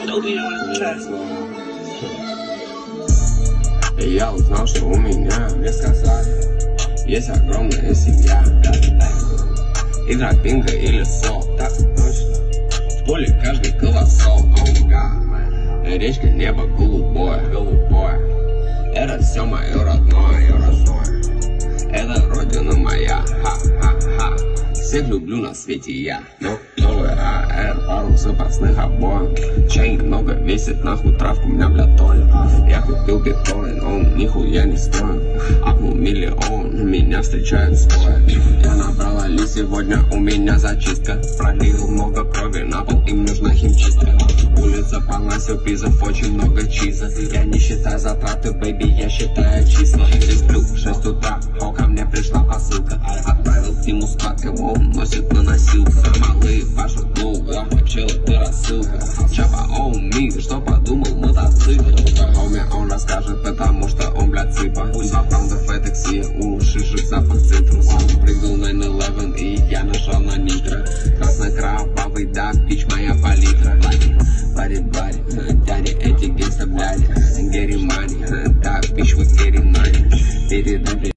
Я узнал, что у меня, мне сказали, есть огромная семья. Игра бинго или сол, так точно. В поле каждый колосок. Речка, небо голубое. Это все мое родное. Это родина моя. Ха-ха-ха. Всех люблю на свете я. Новый АР, пару запасных обоев. Чай много весит, нахуй травку, у меня, бля, толь. Я купил биткоин, он нихуя не стоит. Апнул миллион, меня встречают стоя. Я набрал Али, сегодня у меня зачистка. Пролил много крови на пол, им нужна химчистка. Улица полна сюрпризов, очень много чиза. Я не считаю затраты, бэйби, я считаю числа. Здесь плюс 6 утра.